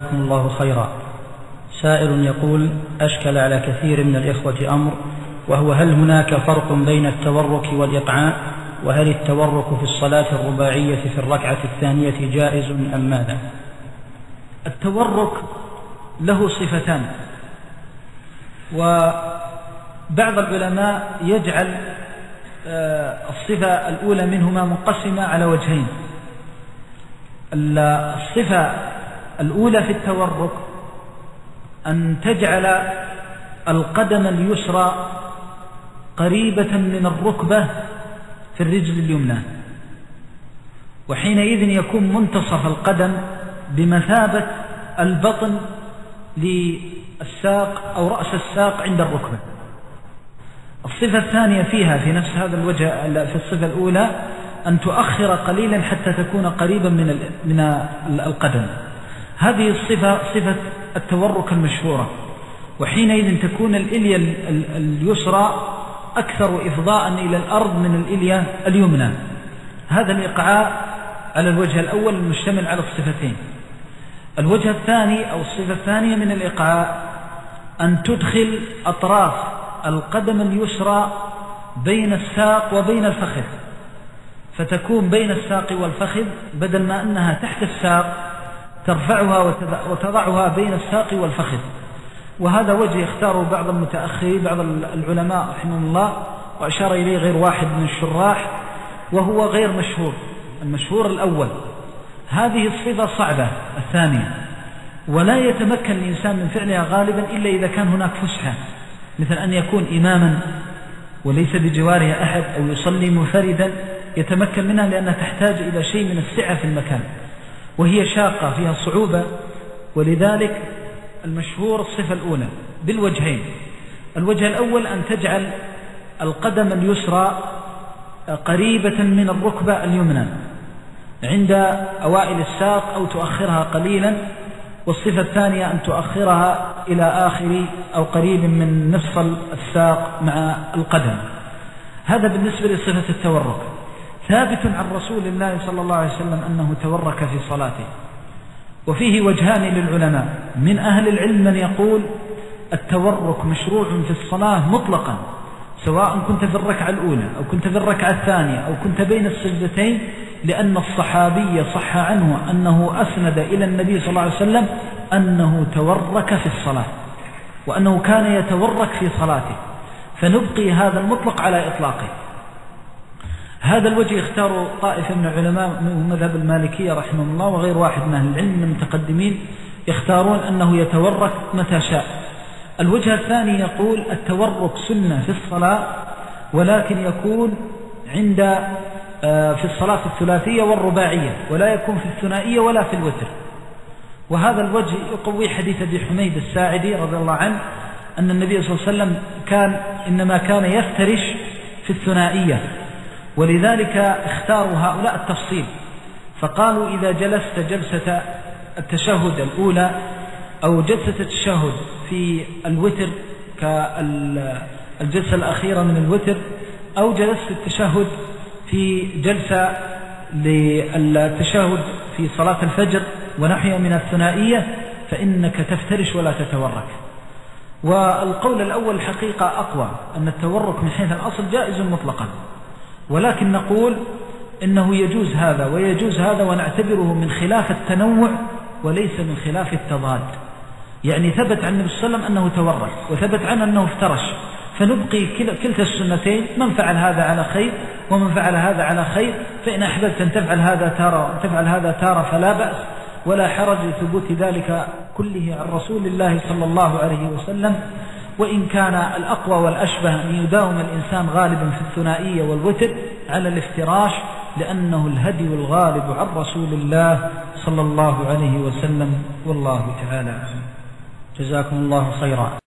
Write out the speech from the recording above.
جزاكم الله خيرا. سائل يقول: أشكل على كثير من الإخوة أمر، وهو هل هناك فرق بين التورك والإقعاء؟ وهل التورك في الصلاة الرباعية في الركعة الثانية جائز أم ماذا؟ التورك له صفتان، وبعض العلماء يجعل الصفة الأولى منهما منقسمة على وجهين. الصفة الأولى في التورك أن تجعل القدم اليسرى قريبة من الركبة في الرجل اليمنى، وحينئذ يكون منتصف القدم بمثابة البطن للساق أو رأس الساق عند الركبة. الصفة الثانية فيها في نفس هذا الوجه في الصفة الأولى أن تؤخر قليلا حتى تكون قريبا من القدم. هذه الصفة صفة التورك المشهورة، وحينئذ تكون الإلية اليسرى أكثر إفضاء إلى الأرض من الإلية اليمنى. هذا الإقعاء على الوجه الأول المشتمل على الصفتين. الوجه الثاني أو الصفة الثانية من الإقعاء أن تدخل أطراف القدم اليسرى بين الساق وبين الفخذ، فتكون بين الساق والفخذ، بدل ما أنها تحت الساق ترفعها وتضعها بين الساق والفخذ. وهذا وجه يختاره بعض المتأخرين، بعض العلماء رحمهم الله، وأشار إليه غير واحد من الشراح، وهو غير مشهور. المشهور الأول. هذه الصفة صعبة الثانية، ولا يتمكن الإنسان من فعلها غالبا إلا إذا كان هناك فسحة، مثل أن يكون إماما وليس بجواره أحد، أو يصلي منفردا يتمكن منها، لأنها تحتاج إلى شيء من السعة في المكان، وهي شاقة فيها صعوبة. ولذلك المشهور الصفة الأولى بالوجهين. الوجه الأول أن تجعل القدم اليسرى قريبة من الركبة اليمنى عند أوائل الساق أو تؤخرها قليلا، والصفة الثانية أن تؤخرها إلى آخر أو قريب من مفصل الساق مع القدم. هذا بالنسبة لصفة التورك. ثابت عن رسول الله صلى الله عليه وسلم أنه تورك في صلاته، وفيه وجهان للعلماء. من أهل العلم من يقول التورك مشروع في الصلاة مطلقا، سواء كنت في الركعة الأولى أو كنت في الركعة الثانية أو كنت بين السجدتين، لأن الصحابي صح عنه أنه أسند إلى النبي صلى الله عليه وسلم أنه تورك في الصلاة، وأنه كان يتورك في صلاته، فنبقي هذا المطلق على إطلاقه. هذا الوجه اختاروا طائفة من العلماء من مذهب المالكية رحمه الله، وغير واحد من أهل العلم من المتقدمين يختارون أنه يتورك متى شاء. الوجه الثاني يقول التورك سنة في الصلاة، ولكن يكون في الصلاة الثلاثية والرباعية، ولا يكون في الثنائية ولا في الوتر. وهذا الوجه يقوي حديث أبي حميد الساعدي رضي الله عنه أن النبي صلى الله عليه وسلم إنما كان يفترش في الثنائية، ولذلك اختاروا هؤلاء التفصيل، فقالوا إذا جلست جلسة التشهد الأولى أو جلسة التشهد في الوتر كالجلسة الأخيرة من الوتر، أو جلست التشهد في جلسة للتشهد في صلاة الفجر ونحيها من الثنائية، فإنك تفترش ولا تتورك. والقول الأول الحقيقة أقوى، أن التورك من حيث الأصل جائز مطلقا، ولكن نقول إنه يجوز هذا ويجوز هذا، ونعتبره من خلاف التنوع وليس من خلاف التضاد. يعني ثبت عن النبي صلى الله عليه وسلم أنه تورك، وثبت عنه أنه افترش، فنبقي كلتا السنتين، من فعل هذا على خير ومن فعل هذا على خير. فإن أحببت أن تفعل هذا تارة وتفعل هذا تارة فلا بأس، ولا حرج لثبوت ذلك كله عن رسول الله صلى الله عليه وسلم. وإن كان الأقوى والأشبه أن يداوم الإنسان غالبا في الثنائية والوتر على الافتراش، لأنه الهدي الغالب عن رسول الله صلى الله عليه وسلم، والله تعالى. جزاكم الله خيرا.